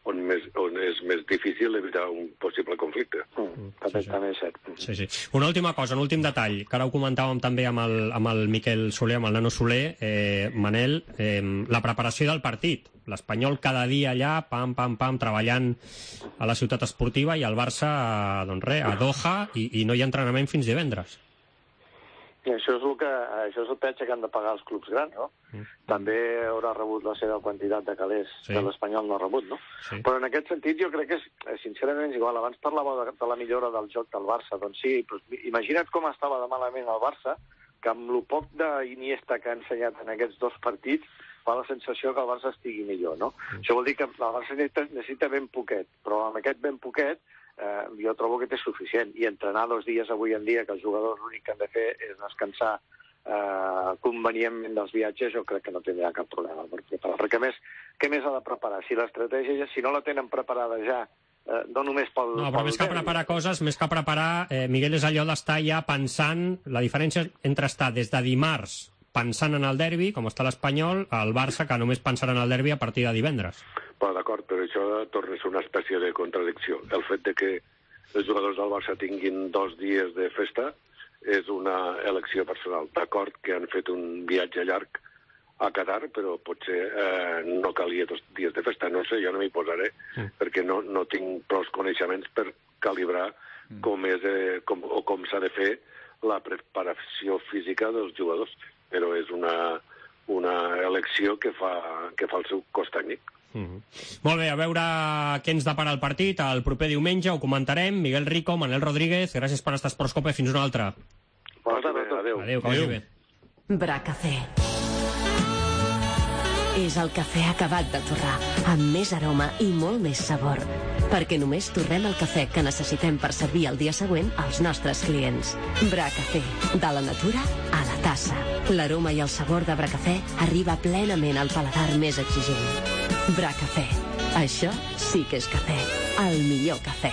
on és més difícil evitar un possible conflicte. També és cert. Sí. Una última cosa, un últim detall, que ara ho comentàvem també amb el Miquel Soler, amb el nano Soler. Manel, la preparació del partit. L'Espanyol cada dia allà, pam, treballant a la ciutat esportiva, i el Barça, doncs res, a Doha, i no hi ha entrenament fins divendres. I això és el peatge que han de pagar els clubs grans, no? També haurà rebut la seva quantitat de calés que l'Espanyol no ha rebut, no? Sí. Però en aquest sentit jo crec que sincerament és igual. Abans parlava de la millora del joc del Barça. Doncs sí, però imagina't com estava de malament el Barça, que amb lo poc d'Iniesta que ha ensenyat en aquests 2 partits fa la sensació que el Barça estigui millor, no? Això vol dir que el Barça necessita ben poquet, però amb aquest ben poquet jo trobo que és suficient. I entrenar 2 dies avui en dia, que els jugadors l'únic que han de fer és descansar convenientment dels viatges, jo crec que no tindrà cap problema per preparar. Perquè què més ha de preparar? Si l'estratègia, si no la tenen preparada ja, no només pel... No, però més que preparar coses, més que preparar, Miguel, és allò d'estar ja pensant, la diferència entre estar des de dimarts pensant en el derbi, com està l'Espanyol, al Barça, que només pensarà en el derbi a partir de divendres. Però d'acord, però això torna a ser una espècie de contradicció. El fet de que els jugadors del Barça tinguin 2 dies de festa és una elecció personal. D'acord que han fet un viatge llarg a Qatar, però potser no calia 2 dies de festa. No sé, jo no m'hi posaré, perquè no tinc prou coneixements per calibrar com s'ha de fer la preparació física dels jugadors. Però és una elecció que fa el seu cos tècnic. Molt bé, a veure què ens depara el partit el proper diumenge, ho comentarem. Miguel Rico, Manel Rodríguez, gràcies per estar a Esports Cope, fins una altra. Adéu. Adéu, que vagi bé. Bracafé. És el cafè acabat de torrar, amb més aroma i molt més sabor. Perquè només torrem el cafè que necessitem per servir el dia següent als nostres clients. Bracafé, de la natura a la tassa. L'aroma i el sabor de Bracafé arriba plenament al paladar més exigent. Bracafé, això sí que és cafè, el millor cafè.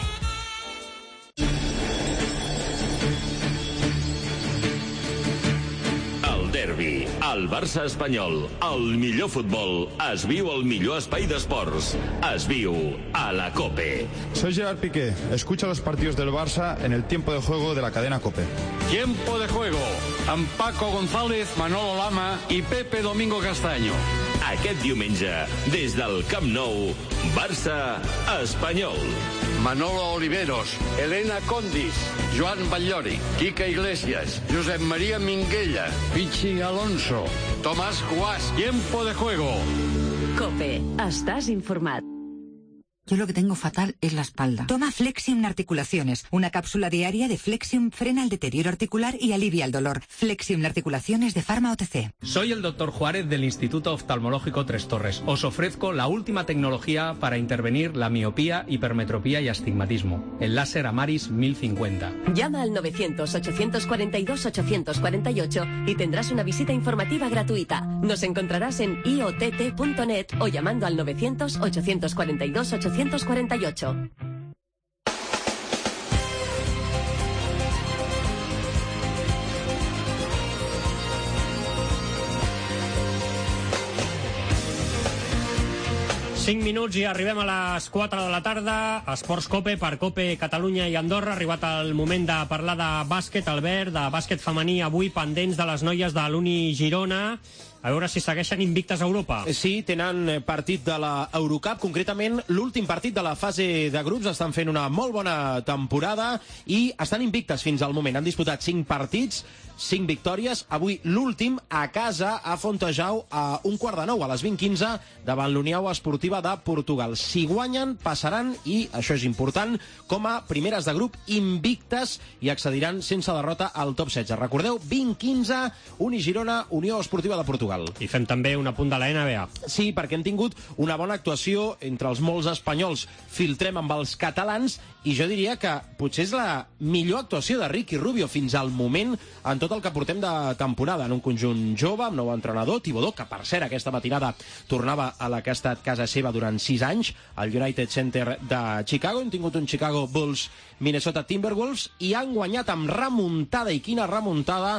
Derbi, el Barça espanyol, el millor futbol, es viu al millor espai d'esports, es viu a la COPE. Soy Gerard Piqué, escucha los partidos del Barça en el tiempo de juego de la cadena COPE. Tiempo de juego, amb Paco González, Manolo Lama i Pepe Domingo Castaño. Aquest diumenge, des del Camp Nou, Barça espanyol. Manolo Oliveros, Elena Condis, Joan Batllori, Quique Iglesias, Josep María Minguella, Pichi Alonso, Tomás Guas. Tiempo de juego. COPE, estás informat. Yo lo que tengo fatal es la espalda. Toma Flexium Articulaciones. Una cápsula diaria de Flexium frena el deterioro articular y alivia el dolor. Flexium Articulaciones de Pharma OTC. Soy el Dr. Juárez del Instituto Oftalmológico Tres Torres. Os ofrezco la última tecnología para intervenir la miopía, hipermetropía y astigmatismo. El láser Amaris 1050. Llama al 900-842-848 y tendrás una visita informativa gratuita. Nos encontrarás en iott.net o llamando al 900-842-848. 5 minuts i arribem a les 4 de la tarda. Esports Cope per Cope Catalunya i Andorra. Ha arribat el moment de parlar de bàsquet, Albert, de bàsquet femení, avui pendents de les noies de l'Uni Girona. A veure si segueixen invictes a Europa. Sí, tenen partit de la Eurocup, concretament l'últim partit de la fase de grups. Estan fent una molt bona temporada i estan invictes fins al moment. Han disputat 5 partits, 5 victòries. Avui l'últim a casa a Fontejau a 8:45, a les 20:15, davant l'Unió Esportiva de Portugal. Si guanyen, passaran, i això és important, com a primeres de grup invictes i accediran sense derrota al top 16. Recordeu, 20:15, Uni Girona, Unió Esportiva de Portugal. I fem també un apunt de la NBA. Sí, perquè han tingut una bona actuació entre els molts espanyols. Filtrem amb els catalans i jo diria que potser és la millor actuació de Ricky Rubio fins al moment en tot el que portem de temporada. En un conjunt jove, amb nou entrenador, Thibodeau, que per cert aquesta matinada tornava a la que ha estat casa seva durant 6 anys, al United Center de Chicago. Hem tingut un Chicago Bulls Minnesota Timberwolves i han guanyat amb remuntada, i quina remuntada,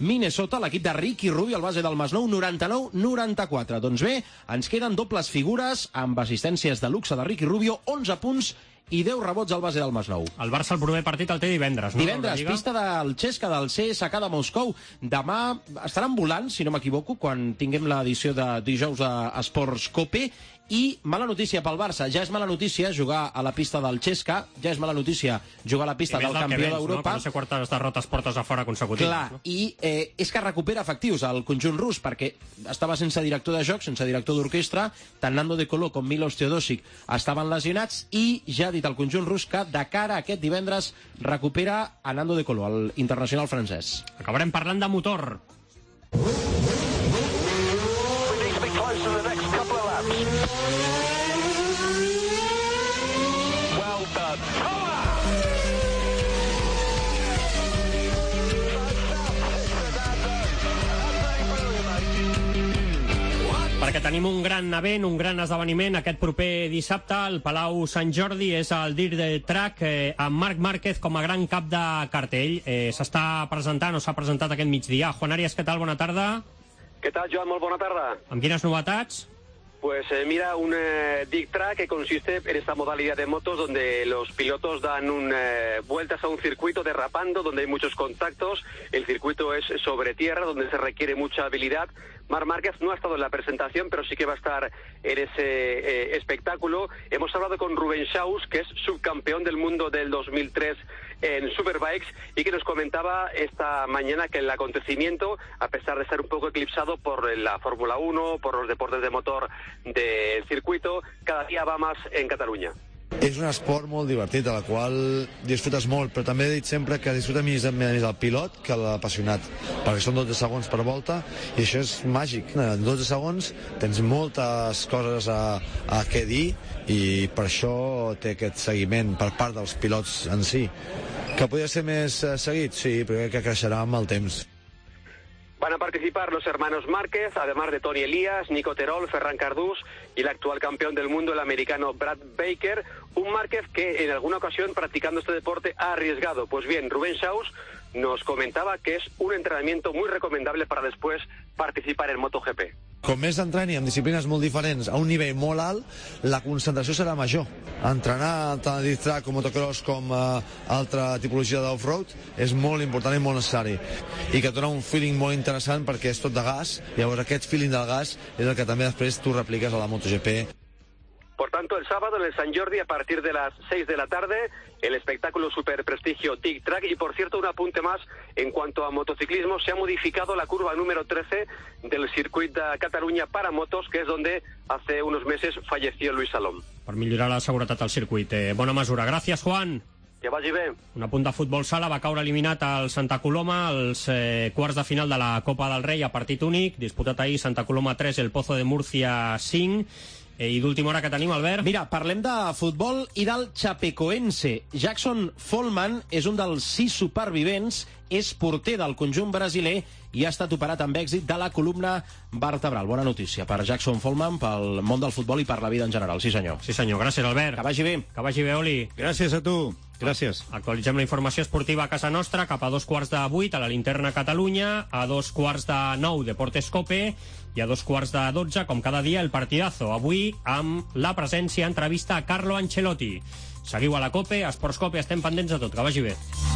Minnesota, l'equip de Ricky Rubio, el base del Masnou, 99-94. Doncs bé, ens queden dobles figures amb assistències de luxe de Ricky Rubio, 11 punts i 10 rebots al base del Masnou. El Barça el proper partit el té divendres, no? Divendres, pista del Xesca, del CSKA de Moscou. Demà estaran volant, si no m'equivoco, quan tinguem l'edició de dijous d'Esports Cope. I mala notícia pel Barça, ja és mala notícia jugar a la pista del Xesca, ja és mala notícia jugar a la pista del campió d'Europa. No? Que no sé quantes derrotes portes a fora consecutives. Clar, no? I és que recupera efectius al conjunt rus, perquè estava sense director de joc, sense director d'orquestra, tant Nando De Colo com Milos Teodosic estaven lesionats, i ja ha dit el conjunt rus que de cara a aquest divendres recupera a Nando De Colo, el internacional francès. Acabarem parlant de motor. Perquè tenim un gran event, un gran esdeveniment aquest proper dissabte al Palau Sant Jordi. És el Dirt Track amb Marc Márquez com a gran cap de cartell. S'està presentant o s'ha presentat aquest migdia. Juan Arias, què tal? Bona tarda. Què tal, Joan? Molt bona tarda. Amb quines novetats? Pues mira, un Dirt Track que consiste en esta modalidad de motos donde los pilotos dan vueltas a un circuito derrapando, donde hay muchos contactos. El circuito es sobre tierra, donde se requiere mucha habilidad. Marc Márquez no ha estado en la presentación, pero sí que va a estar en ese espectáculo. Hemos hablado con Rubén Schaus, que es subcampeón del mundo del 2003 en Superbikes, y que nos comentaba esta mañana que el acontecimiento, a pesar de estar un poco eclipsado por la Fórmula 1, por los deportes de motor del circuito, cada dia va més en Catalunya. És un esport molt divertit, a la qual disfrutes molt, però també he dit sempre que disfruta més el pilot que l'apassionat, perquè són 12 segons per volta, i això és màgic. En 12 segons tens moltes coses a què dir, i per això té aquest seguiment per part dels pilots en si. Que podria ser més seguit? Sí, però crec que creixerà amb el temps. Van a participar los hermanos Márquez, además de Toni Elias, Nico Terol, Ferran Cardús y el actual campeón del mundo, el americano Brad Baker. Un Márquez que en alguna ocasión, practicando este deporte, ha arriesgado. Pues bien, Rubén Schaus nos comentaba que es un entrenamiento muy recomendable para después participar en MotoGP. Com més entreni en disciplines molt diferents a un nivell molt alt, la concentració serà major. Entrenar tant a Dirt Track com motocross com altra tipologia d'off-road és molt important i molt necessari, i que et dona un feeling molt interessant perquè és tot de gas. Llavors aquest feeling del gas és el que també després tu repliques a la MotoGP. Por tanto, el sábado en el Sant Jordi, a partir de las 6 de la tarde, el espectáculo super prestigio Dirt Track. Y por cierto, un apunte más en cuanto a motociclismo: se ha modificado la curva número 13 del circuit de Catalunya para motos, que es donde hace unos meses falleció Luis Salom. Per millorar la seguretat al circuit. Bona mesura. Gràcies, Juan. Que vagi bé. Un apunt de futbol sala. Va caure eliminat al Santa Coloma als quarts de final de la Copa del Rei a partit únic. Disputat ahir Santa Coloma 3, el Pozo de Murcia 5. I d'última hora que tenim, Albert? Mira, parlem de futbol i del Chapecoense. Jackson Follman és un dels 6 supervivents, és porter del conjunt brasiler i ha estat operat amb èxit de la columna vertebral. Bona notícia per Jackson Follman, pel món del futbol i per la vida en general. Sí, senyor. Sí, senyor. Gràcies, Albert. Que vagi bé. Que vagi bé, Oli. Gràcies a tu. Gràcies. Actualitzem la informació esportiva a casa nostra cap a 7:45 a la Linterna Catalunya, a 7:45 Deportes Cope i a 7:12, com cada dia, el partidazo. Avui amb la presència, entrevista a Carlo Ancelotti. Seguiu a la Cope, a Esports Cope, estem pendents de tot. Que vagi bé.